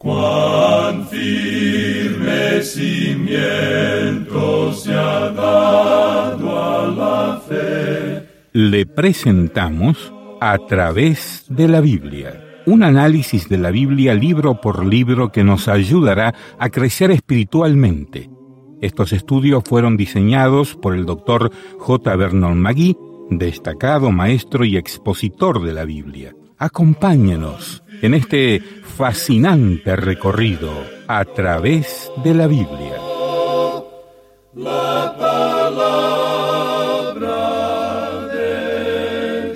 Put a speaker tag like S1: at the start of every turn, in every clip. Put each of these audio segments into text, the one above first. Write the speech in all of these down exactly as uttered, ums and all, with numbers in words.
S1: Cuán firme cimiento se ha dado a la fe.
S2: Le presentamos A través de la Biblia, un análisis de la Biblia libro por libro que nos ayudará a crecer espiritualmente. Estos estudios fueron diseñados por el doctor J. Vernon McGee, destacado maestro y expositor de la Biblia. Acompáñenos en este fascinante recorrido a través de la Biblia.
S1: La palabra de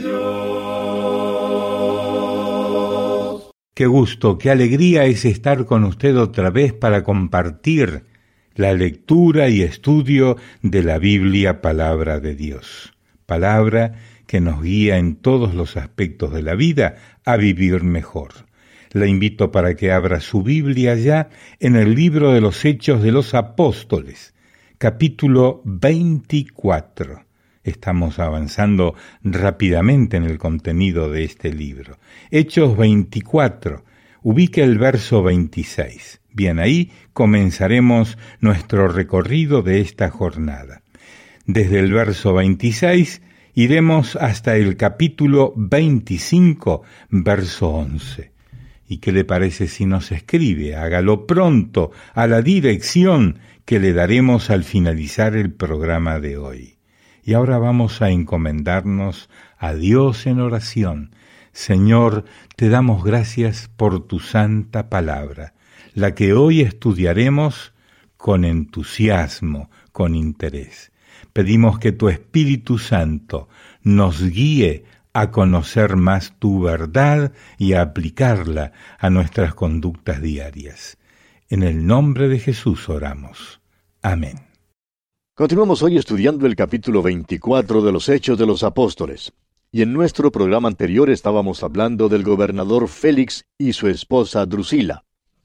S1: Dios.
S2: Qué gusto, qué alegría es estar con usted otra vez para compartir la lectura y estudio de la Biblia, palabra de Dios. Palabra que nos guía en todos los aspectos de la vida a vivir mejor. La invito para que abra su Biblia ya en el libro de los Hechos de los Apóstoles, capítulo veinticuatro. Estamos avanzando rápidamente en el contenido de este libro. Hechos veinticuatro, ubique el verso veintiséis. Bien, ahí comenzaremos nuestro recorrido de esta jornada. Desde el verso veintiséis iremos hasta el capítulo veinticinco, verso once. ¿Y qué le parece si nos escribe? Hágalo pronto a la dirección que le daremos al finalizar el programa de hoy. Y ahora vamos a encomendarnos a Dios en oración. Señor, te damos gracias por tu santa palabra, la que hoy estudiaremos con entusiasmo, con interés. Pedimos que tu Espíritu Santo nos guíe a conocer más tu verdad y a aplicarla a nuestras conductas diarias. En el nombre de Jesús oramos. Amén.
S3: Continuamos hoy estudiando el capítulo veinticuatro de los Hechos de los Apóstoles. Y en nuestro programa anterior estábamos hablando del gobernador Félix y su esposa Drusila.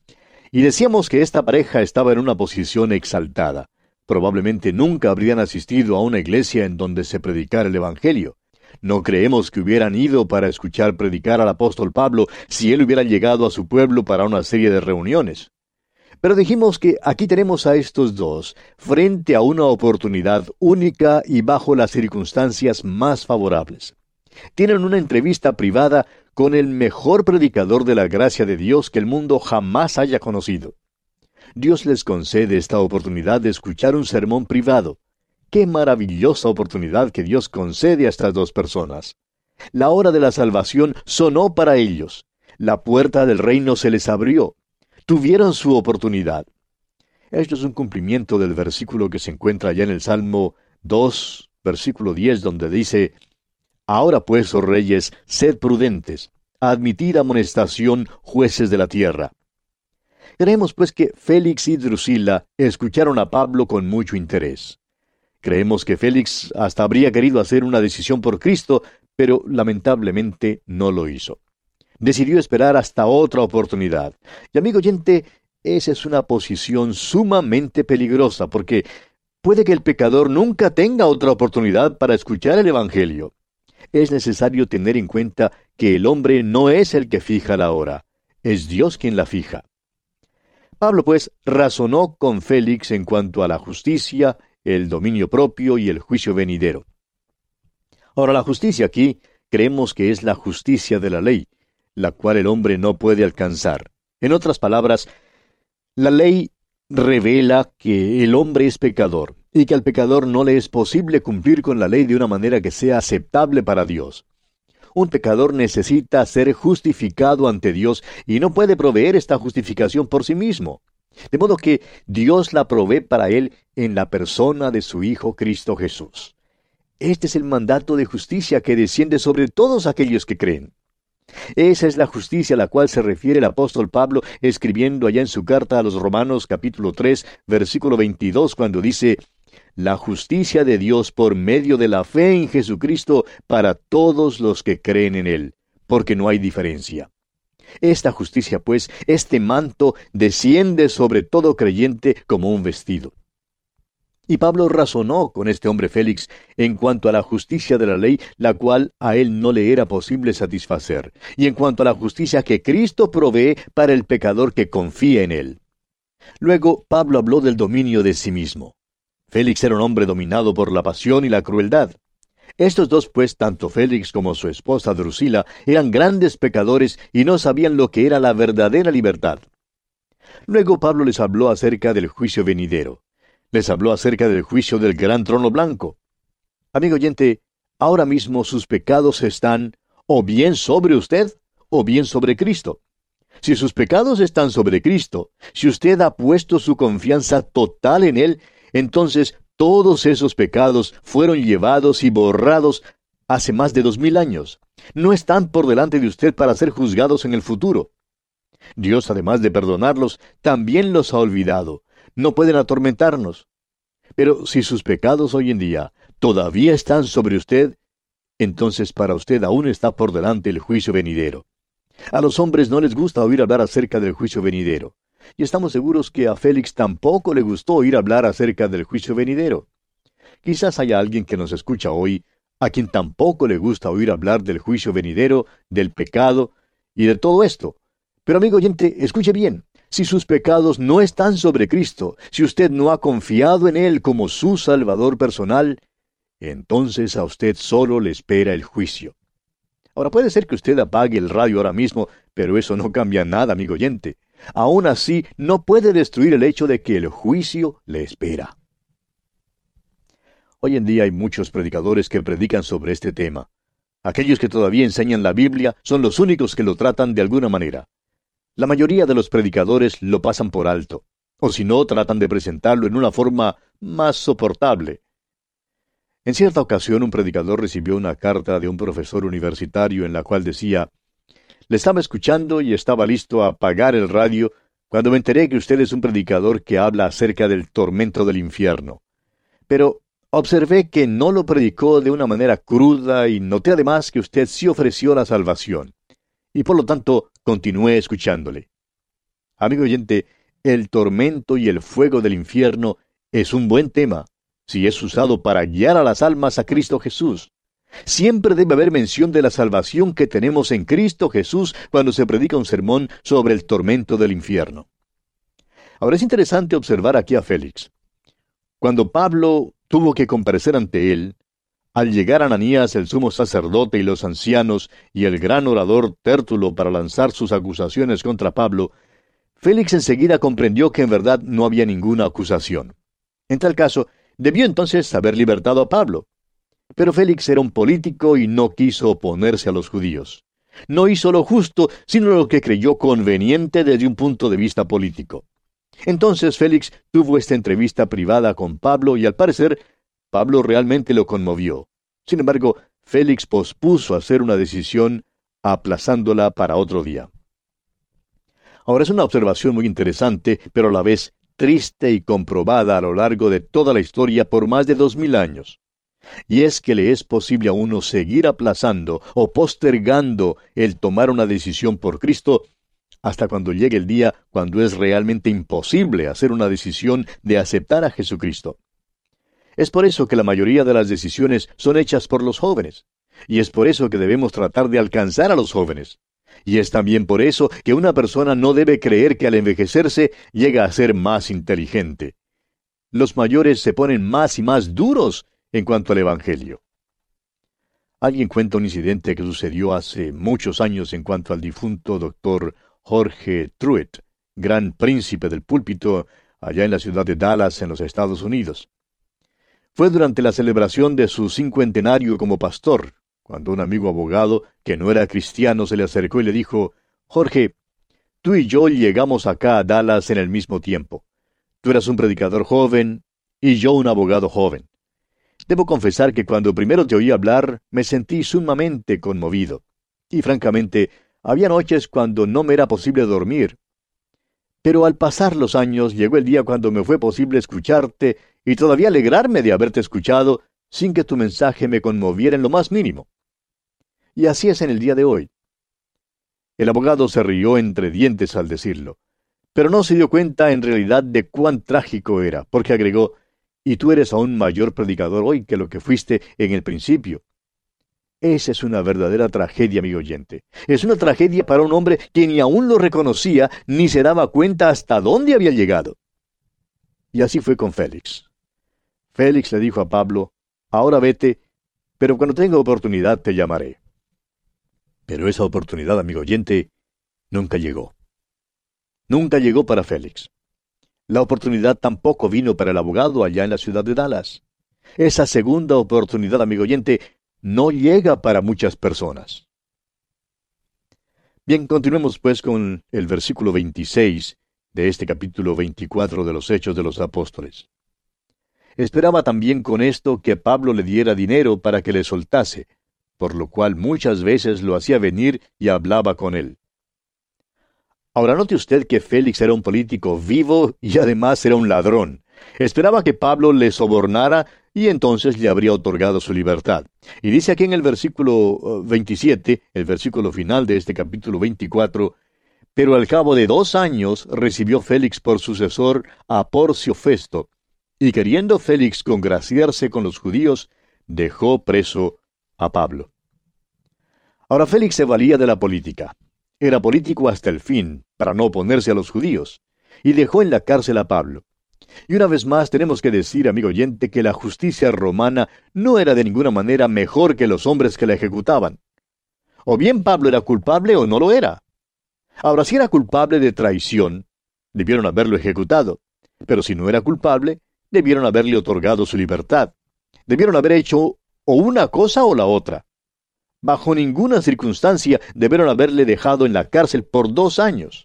S3: Y decíamos que esta pareja estaba en una posición exaltada. Probablemente nunca habrían asistido a una iglesia en donde se predicara el Evangelio. No creemos que hubieran ido para escuchar predicar al apóstol Pablo si él hubiera llegado a su pueblo para una serie de reuniones. Pero dijimos que aquí tenemos a estos dos frente a una oportunidad única y bajo las circunstancias más favorables. Tienen una entrevista privada con el mejor predicador de la gracia de Dios que el mundo jamás haya conocido. Dios les concede esta oportunidad de escuchar un sermón privado. ¡Qué maravillosa oportunidad que Dios concede a estas dos personas! La hora de la salvación sonó para ellos. La puerta del reino se les abrió. Tuvieron su oportunidad. Esto es un cumplimiento del versículo que se encuentra allá en el Salmo dos, versículo diez, donde dice: Ahora pues, oh reyes, sed prudentes, admitid amonestación, jueces de la tierra. Creemos pues que Félix y Drusila escucharon a Pablo con mucho interés. Creemos que Félix hasta habría querido hacer una decisión por Cristo, pero lamentablemente no lo hizo. Decidió esperar hasta otra oportunidad. Y amigo oyente, esa es una posición sumamente peligrosa, porque puede que el pecador nunca tenga otra oportunidad para escuchar el Evangelio. Es necesario tener en cuenta que el hombre no es el que fija la hora, es Dios quien la fija. Pablo, pues, razonó con Félix en cuanto a la justicia, el dominio propio y el juicio venidero. Ahora, la justicia aquí creemos que es la justicia de la ley, la cual el hombre no puede alcanzar. En otras palabras, la ley revela que el hombre es pecador y que al pecador no le es posible cumplir con la ley de una manera que sea aceptable para Dios. Un pecador necesita ser justificado ante Dios y no puede proveer esta justificación por sí mismo. De modo que Dios la provee para él en la persona de su Hijo Cristo Jesús. Este es el mandato de justicia que desciende sobre todos aquellos que creen. Esa es la justicia a la cual se refiere el apóstol Pablo escribiendo allá en su carta a los Romanos capítulo tres, versículo veintidós, cuando dice: la justicia de Dios por medio de la fe en Jesucristo para todos los que creen en Él, porque no hay diferencia. Esta justicia, pues, este manto, desciende sobre todo creyente como un vestido. Y Pablo razonó con este hombre Félix en cuanto a la justicia de la ley, la cual a él no le era posible satisfacer, y en cuanto a la justicia que Cristo provee para el pecador que confía en él. Luego Pablo habló del dominio de sí mismo. Félix era un hombre dominado por la pasión y la crueldad. Estos dos, pues, tanto Félix como su esposa Drusila, eran grandes pecadores y no sabían lo que era la verdadera libertad. Luego Pablo les habló acerca del juicio venidero. Les habló acerca del juicio del gran trono blanco. Amigo oyente, ahora mismo sus pecados están o bien sobre usted o bien sobre Cristo. Si sus pecados están sobre Cristo, si usted ha puesto su confianza total en Él, entonces todos esos pecados fueron llevados y borrados hace más de dos mil años. No están por delante de usted para ser juzgados en el futuro. Dios, además de perdonarlos, también los ha olvidado. No pueden atormentarnos. Pero si sus pecados hoy en día todavía están sobre usted, entonces para usted aún está por delante el juicio venidero. A los hombres no les gusta oír hablar acerca del juicio venidero. Y estamos seguros que a Félix tampoco le gustó oír hablar acerca del juicio venidero. Quizás haya alguien que nos escucha hoy a quien tampoco le gusta oír hablar del juicio venidero, del pecado y de todo esto. Pero amigo oyente, escuche bien. Si sus pecados no están sobre Cristo, si usted no ha confiado en Él como su Salvador personal, entonces a usted solo le espera el juicio. Ahora puede ser que usted apague el radio ahora mismo, pero eso no cambia nada, amigo oyente. Aún así, no puede destruir el hecho de que el juicio le espera. Hoy en día hay muchos predicadores que predican sobre este tema. Aquellos que todavía enseñan la Biblia son los únicos que lo tratan de alguna manera. La mayoría de los predicadores lo pasan por alto, o si no, tratan de presentarlo en una forma más soportable. En cierta ocasión, un predicador recibió una carta de un profesor universitario en la cual decía: «Le estaba escuchando y estaba listo a apagar el radio cuando me enteré que usted es un predicador que habla acerca del tormento del infierno. Pero observé que no lo predicó de una manera cruda y noté además que usted sí ofreció la salvación. Y por lo tanto, continué escuchándole». Amigo oyente, el tormento y el fuego del infierno es un buen tema, si es usado para guiar a las almas a Cristo Jesús. Siempre debe haber mención de la salvación que tenemos en Cristo Jesús cuando se predica un sermón sobre el tormento del infierno. Ahora es interesante observar aquí a Félix. Cuando Pablo tuvo que comparecer ante él, al llegar Ananías, el sumo sacerdote y los ancianos, y el gran orador Tértulo para lanzar sus acusaciones contra Pablo, Félix enseguida comprendió que en verdad no había ninguna acusación. En tal caso, debió entonces haber libertado a Pablo. Pero Félix era un político y no quiso oponerse a los judíos. No hizo lo justo, sino lo que creyó conveniente desde un punto de vista político. Entonces Félix tuvo esta entrevista privada con Pablo y al parecer Pablo realmente lo conmovió. Sin embargo, Félix pospuso hacer una decisión, aplazándola para otro día. Ahora es una observación muy interesante, pero a la vez triste y comprobada a lo largo de toda la historia por más de dos mil años. Y es que le es posible a uno seguir aplazando o postergando el tomar una decisión por Cristo hasta cuando llegue el día cuando es realmente imposible hacer una decisión de aceptar a Jesucristo. Es por eso que la mayoría de las decisiones son hechas por los jóvenes. Y es por eso que debemos tratar de alcanzar a los jóvenes. Y es también por eso que una persona no debe creer que al envejecerse llega a ser más inteligente. Los mayores se ponen más y más duros en cuanto al Evangelio. Alguien cuenta un incidente que sucedió hace muchos años en cuanto al difunto doctor Jorge Truett, gran príncipe del púlpito allá en la ciudad de Dallas, en los Estados Unidos. Fue durante la celebración de su cincuentenario como pastor, cuando un amigo abogado, que no era cristiano, se le acercó y le dijo: «Jorge, tú y yo llegamos acá a Dallas en el mismo tiempo. Tú eras un predicador joven y yo un abogado joven. Debo confesar que cuando primero te oí hablar, me sentí sumamente conmovido. Y francamente, había noches cuando no me era posible dormir. Pero al pasar los años, llegó el día cuando me fue posible escucharte y todavía alegrarme de haberte escuchado sin que tu mensaje me conmoviera en lo más mínimo». Y así es en el día de hoy. El abogado se rió entre dientes al decirlo, pero no se dio cuenta en realidad de cuán trágico era, porque agregó: y tú eres aún mayor predicador hoy que lo que fuiste en el principio. Esa es una verdadera tragedia, amigo oyente. Es una tragedia para un hombre que ni aún lo reconocía, ni se daba cuenta hasta dónde había llegado. Y así fue con Félix. Félix le dijo a Pablo, ahora vete, pero cuando tenga oportunidad te llamaré. Pero esa oportunidad, amigo oyente, nunca llegó. Nunca llegó para Félix. La oportunidad tampoco vino para el abogado allá en la ciudad de Dallas. Esa segunda oportunidad, amigo oyente, no llega para muchas personas. Bien, continuemos pues con el versículo veintiséis de este capítulo veinticuatro de los Hechos de los Apóstoles. Esperaba también con esto que Pablo le diera dinero para que le soltase, por lo cual muchas veces lo hacía venir y hablaba con él. Ahora note usted que Félix era un político vivo y además era un ladrón. Esperaba que Pablo le sobornara y entonces le habría otorgado su libertad. Y dice aquí en el versículo veintisiete, el versículo final de este capítulo veinticuatro, pero al cabo de dos años recibió Félix por sucesor a Porcio Festo, y queriendo Félix congraciarse con los judíos, dejó preso a Pablo. Ahora Félix se valía de la política. Era político hasta el fin, para no oponerse a los judíos, y dejó en la cárcel a Pablo. Y una vez más tenemos que decir, amigo oyente, que la justicia romana no era de ninguna manera mejor que los hombres que la ejecutaban. O bien Pablo era culpable o no lo era. Ahora, si era culpable de traición, debieron haberlo ejecutado. Pero si no era culpable, debieron haberle otorgado su libertad. Debieron haber hecho o una cosa o la otra. Bajo ninguna circunstancia debieron haberle dejado en la cárcel por dos años.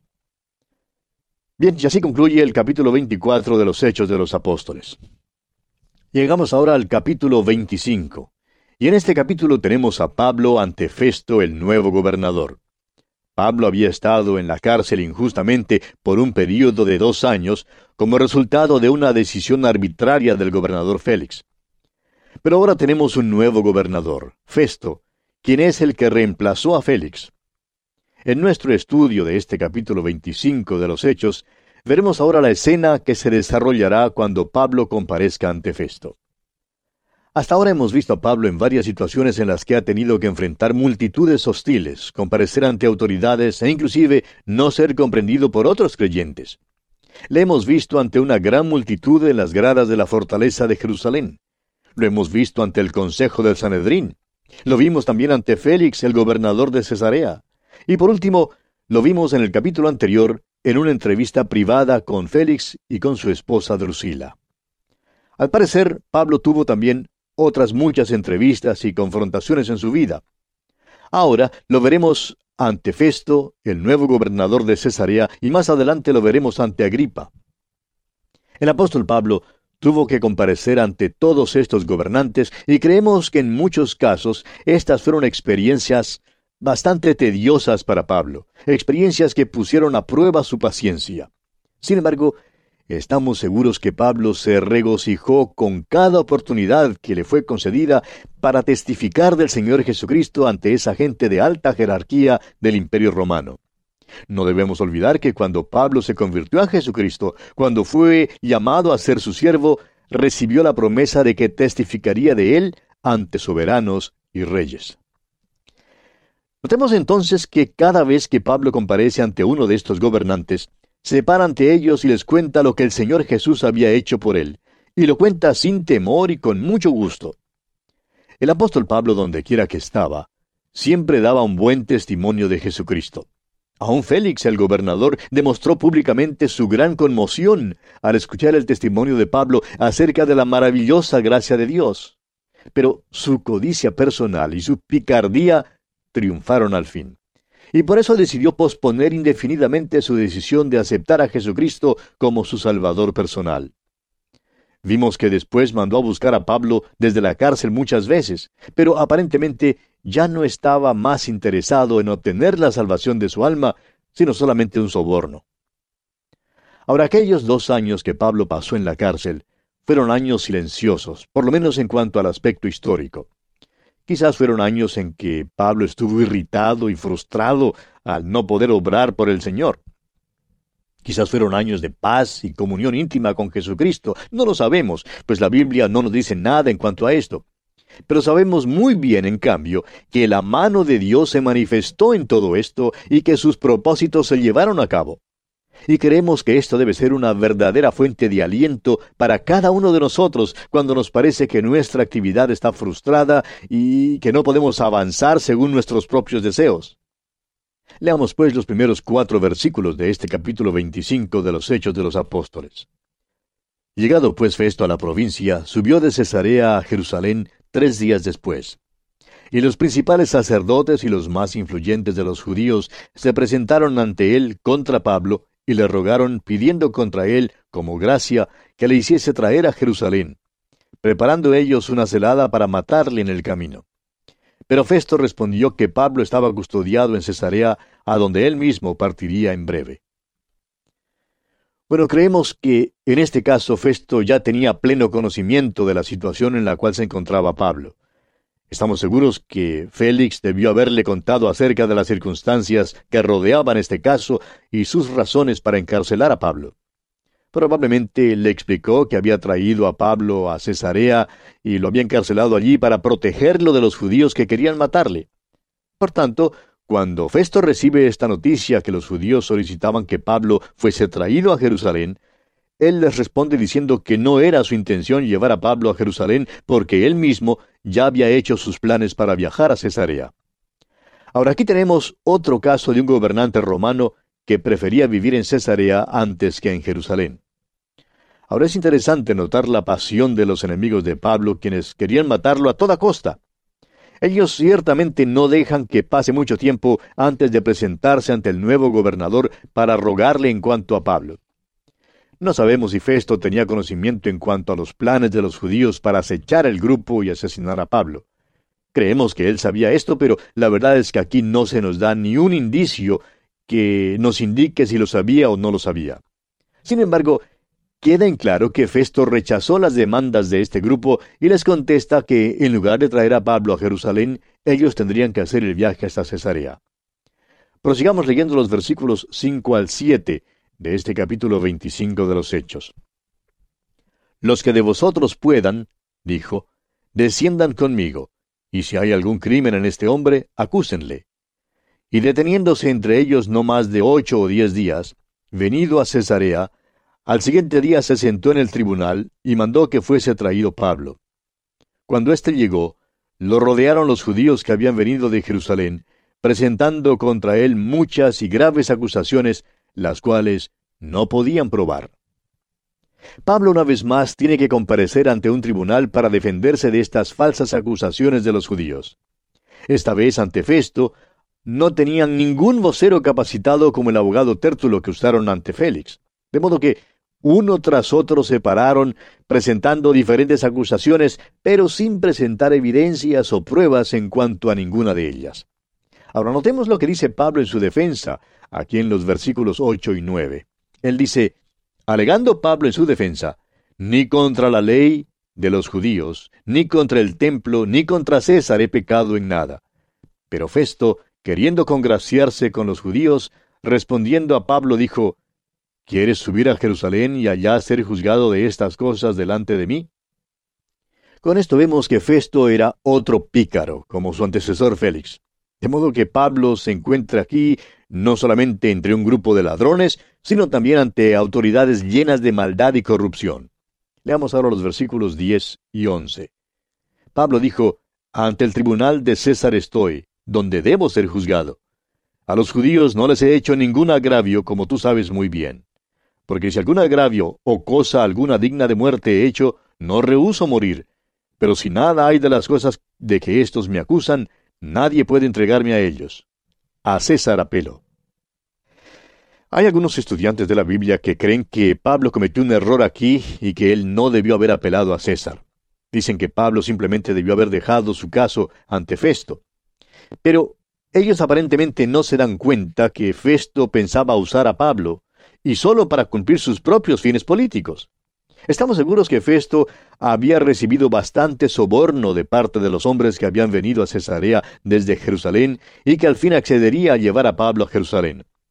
S3: Bien, y así concluye el capítulo veinticuatro de los Hechos de los Apóstoles. Llegamos ahora al capítulo veinticinco. Y en este capítulo tenemos a Pablo ante Festo, el nuevo gobernador. Pablo había estado en la cárcel injustamente por un período de dos años como resultado de una decisión arbitraria del gobernador Félix. Pero ahora tenemos un nuevo gobernador, Festo, quien es el que reemplazó a Félix. En nuestro estudio de este capítulo veinticinco de los Hechos, veremos ahora la escena que se desarrollará cuando Pablo comparezca ante Festo. Hasta ahora hemos visto a Pablo en varias situaciones en las que ha tenido que enfrentar multitudes hostiles, comparecer ante autoridades e inclusive no ser comprendido por otros creyentes. Le hemos visto ante una gran multitud en las gradas de la fortaleza de Jerusalén. Lo hemos visto ante el consejo del Sanedrín. Lo vimos también ante Félix, el gobernador de Cesarea. Y por último, lo vimos en el capítulo anterior, en una entrevista privada con Félix y con su esposa Drusila. Al parecer, Pablo tuvo también otras muchas entrevistas y confrontaciones en su vida. Ahora lo veremos ante Festo, el nuevo gobernador de Cesarea, y más adelante lo veremos ante Agripa. El apóstol Pablo tuvo que comparecer ante todos estos gobernantes, y creemos que en muchos casos estas fueron experiencias bastante tediosas para Pablo, experiencias que pusieron a prueba su paciencia. Sin embargo, estamos seguros que Pablo se regocijó con cada oportunidad que le fue concedida para testificar del Señor Jesucristo ante esa gente de alta jerarquía del Imperio Romano. No debemos olvidar que cuando Pablo se convirtió a Jesucristo, cuando fue llamado a ser su siervo, recibió la promesa de que testificaría de él ante soberanos y reyes. Notemos entonces que cada vez que Pablo comparece ante uno de estos gobernantes, se para ante ellos y les cuenta lo que el Señor Jesús había hecho por él, y lo cuenta sin temor y con mucho gusto. El apóstol Pablo, donde quiera que estaba, siempre daba un buen testimonio de Jesucristo. Aún Félix, el gobernador, demostró públicamente su gran conmoción al escuchar el testimonio de Pablo acerca de la maravillosa gracia de Dios. Pero su codicia personal y su picardía triunfaron al fin. Y por eso decidió posponer indefinidamente su decisión de aceptar a Jesucristo como su Salvador personal. Vimos que después mandó a buscar a Pablo desde la cárcel muchas veces, pero aparentemente ya no estaba más interesado en obtener la salvación de su alma, sino solamente un soborno. Ahora, aquellos dos años que Pablo pasó en la cárcel fueron años silenciosos, por lo menos en cuanto al aspecto histórico. Quizás fueron años en que Pablo estuvo irritado y frustrado al no poder obrar por el Señor. Quizás fueron años de paz y comunión íntima con Jesucristo. No lo sabemos, pues la Biblia no nos dice nada en cuanto a esto. Pero sabemos muy bien, en cambio, que la mano de Dios se manifestó en todo esto y que sus propósitos se llevaron a cabo. Y creemos que esto debe ser una verdadera fuente de aliento para cada uno de nosotros cuando nos parece que nuestra actividad está frustrada y que no podemos avanzar según nuestros propios deseos. Leamos pues los primeros cuatro versículos de este capítulo veinticinco de los Hechos de los Apóstoles. Llegado pues Festo a la provincia, subió de Cesarea a Jerusalén tres días después. Y los principales sacerdotes y los más influyentes de los judíos se presentaron ante él contra Pablo y le rogaron, pidiendo contra él, como gracia, que le hiciese traer a Jerusalén, preparando ellos una celada para matarle en el camino. Pero Festo respondió que Pablo estaba custodiado en Cesarea, a donde él mismo partiría en breve. Bueno, creemos que en este caso Festo ya tenía pleno conocimiento de la situación en la cual se encontraba Pablo. Estamos seguros que Félix debió haberle contado acerca de las circunstancias que rodeaban este caso y sus razones para encarcelar a Pablo. Probablemente le explicó que había traído a Pablo a Cesarea y lo había encarcelado allí para protegerlo de los judíos que querían matarle. Por tanto, cuando Festo recibe esta noticia que los judíos solicitaban que Pablo fuese traído a Jerusalén, él les responde diciendo que no era su intención llevar a Pablo a Jerusalén porque él mismo ya había hecho sus planes para viajar a Cesarea. Ahora aquí tenemos otro caso de un gobernante romano que prefería vivir en Cesarea antes que en Jerusalén. Ahora es interesante notar la pasión de los enemigos de Pablo, quienes querían matarlo a toda costa. Ellos ciertamente no dejan que pase mucho tiempo antes de presentarse ante el nuevo gobernador para rogarle en cuanto a Pablo. No sabemos si Festo tenía conocimiento en cuanto a los planes de los judíos para acechar el grupo y asesinar a Pablo. Creemos que él sabía esto, pero la verdad es que aquí no se nos da ni un indicio que nos indique si lo sabía o no lo sabía. Sin embargo, queda en claro que Festo rechazó las demandas de este grupo y les contesta que, en lugar de traer a Pablo a Jerusalén, ellos tendrían que hacer el viaje hasta Cesarea. Prosigamos leyendo los versículos cinco al siete de este capítulo veinticinco de los Hechos. Los que de vosotros puedan, dijo, desciendan conmigo, y si hay algún crimen en este hombre, acúsenle. Y deteniéndose entre ellos no más de ocho o diez días, venido a Cesarea, al siguiente día se sentó en el tribunal y mandó que fuese traído Pablo. Cuando éste llegó, lo rodearon los judíos que habían venido de Jerusalén, presentando contra él muchas y graves acusaciones, las cuales no podían probar. Pablo una vez más tiene que comparecer ante un tribunal para defenderse de estas falsas acusaciones de los judíos. Esta vez ante Festo, no tenían ningún vocero capacitado como el abogado Tértulo que usaron ante Félix. De modo que uno tras otro se pararon, presentando diferentes acusaciones, pero sin presentar evidencias o pruebas en cuanto a ninguna de ellas. Ahora notemos lo que dice Pablo en su defensa, aquí en los versículos ocho y nueve. Él dice, alegando Pablo en su defensa, ni contra la ley de los judíos, ni contra el templo, ni contra César he pecado en nada. Pero Festo, queriendo congraciarse con los judíos, respondiendo a Pablo, dijo, ¿quieres subir a Jerusalén y allá ser juzgado de estas cosas delante de mí? Con esto vemos que Festo era otro pícaro, como su antecesor Félix. De modo que Pablo se encuentra aquí no solamente entre un grupo de ladrones, sino también ante autoridades llenas de maldad y corrupción. Leamos ahora los versículos diez y once. Pablo dijo, ante el tribunal de César estoy, donde debo ser juzgado. A los judíos no les he hecho ningún agravio, como tú sabes muy bien. Porque si algún agravio o cosa alguna digna de muerte he hecho, no rehúso morir. Pero si nada hay de las cosas de que éstos me acusan, nadie puede entregarme a ellos. A César apelo. Hay algunos estudiantes de la Biblia que creen que Pablo cometió un error aquí y que él no debió haber apelado a César. Dicen que Pablo simplemente debió haber dejado su caso ante Festo. Pero ellos aparentemente no se dan cuenta que Festo pensaba usar a Pablo, y solo para cumplir sus propios fines políticos. Estamos seguros que Festo había recibido bastante soborno de parte de los hombres que habían venido a Cesarea desde Jerusalén y que al fin accedería a llevar a Pablo a Jerusalén.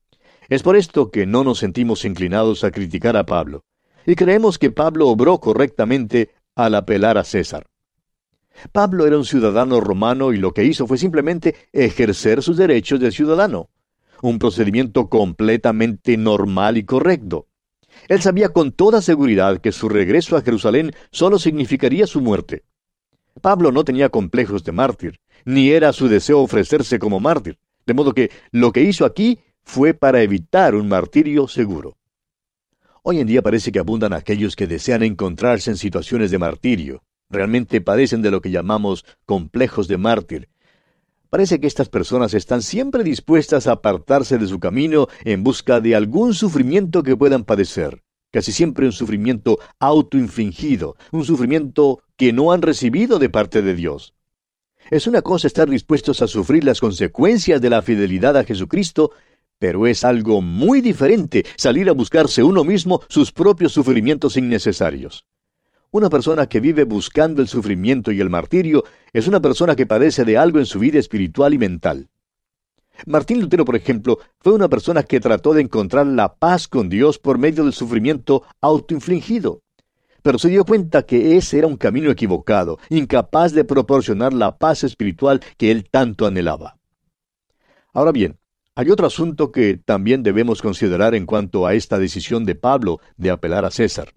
S3: Es por esto que no nos sentimos inclinados a criticar a Pablo, y creemos que Pablo obró correctamente al apelar a César. Pablo era un ciudadano romano y lo que hizo fue simplemente ejercer sus derechos de ciudadano, un procedimiento completamente normal y correcto. Él sabía con toda seguridad que su regreso a Jerusalén solo significaría su muerte. Pablo no tenía complejos de mártir, ni era su deseo ofrecerse como mártir, de modo que lo que hizo aquí fue para evitar un martirio seguro. Hoy en día parece que abundan aquellos que desean encontrarse en situaciones de martirio. Realmente padecen de lo que llamamos complejos de mártir. Parece que estas personas están siempre dispuestas a apartarse de su camino en busca de algún sufrimiento que puedan padecer. Casi siempre un sufrimiento autoinfligido, un sufrimiento que no han recibido de parte de Dios. Es una cosa estar dispuestos a sufrir las consecuencias de la fidelidad a Jesucristo, pero es algo muy diferente salir a buscarse uno mismo sus propios sufrimientos innecesarios. Una persona que vive buscando el sufrimiento y el martirio es una persona que padece de algo en su vida espiritual y mental. Martín Lutero, por ejemplo, fue una persona que trató de encontrar la paz con Dios por medio del sufrimiento autoinfligido. Pero se dio cuenta que ese era un camino equivocado, incapaz de proporcionar la paz espiritual que él tanto anhelaba. Ahora bien, hay otro asunto que también debemos considerar en cuanto a esta decisión de Pablo de apelar a César.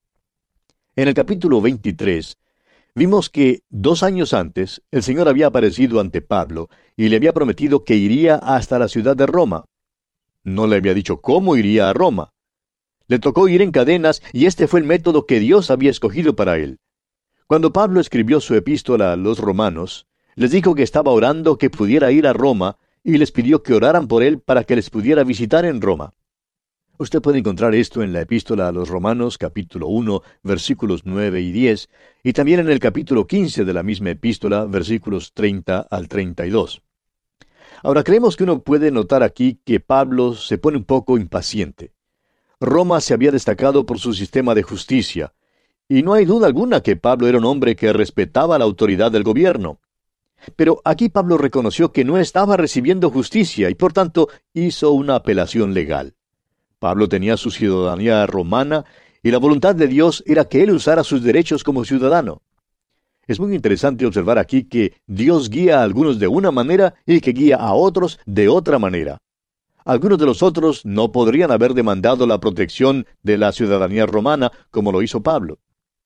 S3: En el capítulo veintitrés, vimos que dos años antes el Señor había aparecido ante Pablo y le había prometido que iría hasta la ciudad de Roma. No le había dicho cómo iría a Roma. Le tocó ir en cadenas y este fue el método que Dios había escogido para él. Cuando Pablo escribió su epístola a los romanos, les dijo que estaba orando que pudiera ir a Roma y les pidió que oraran por él para que les pudiera visitar en Roma. Usted puede encontrar esto en la epístola a los Romanos, capítulo uno, versículos nueve y diez, y también en el capítulo quince de la misma epístola, versículos treinta al treinta y dos. Ahora, creemos que uno puede notar aquí que Pablo se pone un poco impaciente. Roma se había destacado por su sistema de justicia, y no hay duda alguna que Pablo era un hombre que respetaba la autoridad del gobierno. Pero aquí Pablo reconoció que no estaba recibiendo justicia y por tanto hizo una apelación legal. Pablo tenía su ciudadanía romana y la voluntad de Dios era que él usara sus derechos como ciudadano. Es muy interesante observar aquí que Dios guía a algunos de una manera y que guía a otros de otra manera. Algunos de los otros no podrían haber demandado la protección de la ciudadanía romana como lo hizo Pablo.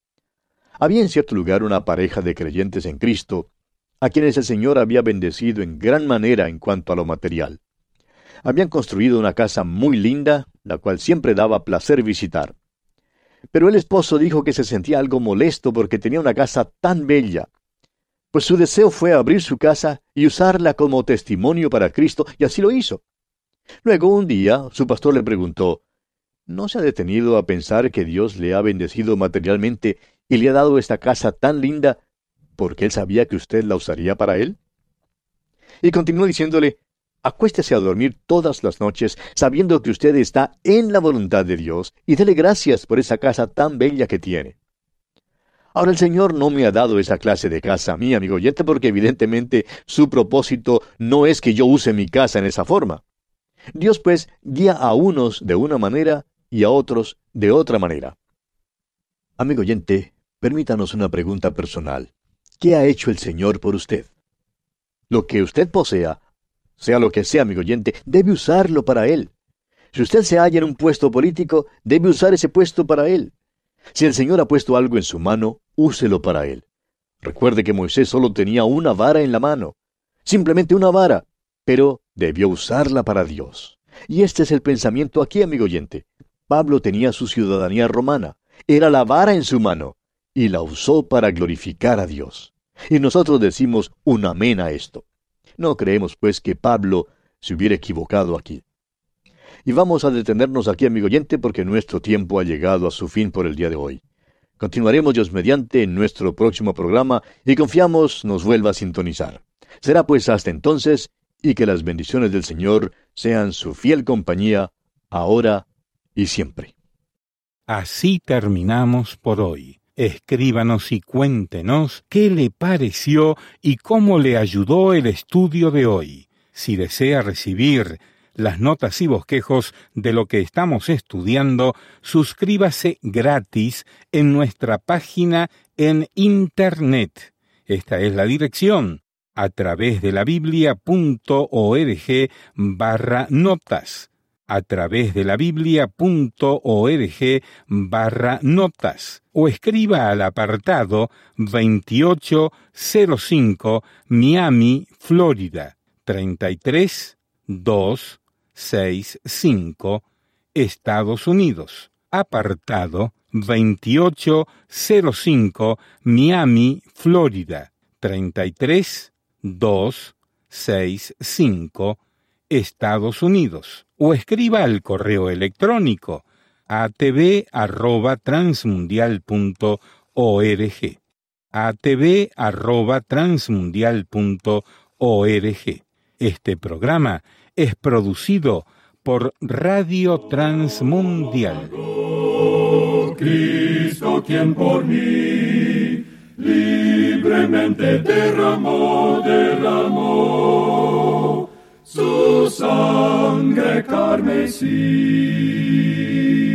S3: Había en cierto lugar una pareja de creyentes en Cristo, a quienes el Señor había bendecido en gran manera en cuanto a lo material. Habían construido una casa muy linda, la cual siempre daba placer visitar. Pero el esposo dijo que se sentía algo molesto porque tenía una casa tan bella. Pues su deseo fue abrir su casa y usarla como testimonio para Cristo, y así lo hizo. Luego, un día, su pastor le preguntó, ¿no se ha detenido a pensar que Dios le ha bendecido materialmente y le ha dado esta casa tan linda porque él sabía que usted la usaría para él? Y continuó diciéndole, acuéstese a dormir todas las noches sabiendo que usted está en la voluntad de Dios y dele gracias por esa casa tan bella que tiene. Ahora el Señor no me ha dado esa clase de casa a mí, amigo oyente, porque evidentemente su propósito no es que yo use mi casa en esa forma. Dios pues guía a unos de una manera y a otros de otra manera. Amigo oyente, permítanos una pregunta personal. ¿Qué ha hecho el Señor por usted? Lo que usted posea, sea lo que sea, amigo oyente, debe usarlo para Él. Si usted se halla en un puesto político, debe usar ese puesto para Él. Si el Señor ha puesto algo en su mano, úselo para Él. Recuerde que Moisés solo tenía una vara en la mano, simplemente una vara, pero debió usarla para Dios. Y este es el pensamiento aquí, amigo oyente. Pablo tenía su ciudadanía romana, era la vara en su mano, y la usó para glorificar a Dios. Y nosotros decimos un amén a esto. No creemos, pues, que Pablo se hubiera equivocado aquí. Y vamos a detenernos aquí, amigo oyente, porque nuestro tiempo ha llegado a su fin por el día de hoy. Continuaremos, Dios mediante, en nuestro próximo programa y confiamos nos vuelva a sintonizar. Será pues hasta entonces, y que las bendiciones del Señor sean su fiel compañía, ahora y siempre.
S2: Así terminamos por hoy. Escríbanos y cuéntenos qué le pareció y cómo le ayudó el estudio de hoy. Si desea recibir las notas y bosquejos de lo que estamos estudiando, suscríbase gratis en nuestra página en Internet. Esta es la dirección: a través de la biblia.org barra notas. A través de la biblia.org barra notas. O escriba al apartado veintiocho cero cinco Miami, Florida, treinta y tres mil doscientos sesenta y cinco, Estados Unidos. Apartado veintiocho cero cinco Miami, Florida, treinta y tres mil doscientos sesenta y cinco, Estados Unidos. O escriba al correo electrónico a t v arroba transmundial punto org. a t v arroba transmundial punto org. Este programa es producido por Radio Transmundial.
S1: Cristo, quien por mí libremente derramó, derramó su sangre carmesí.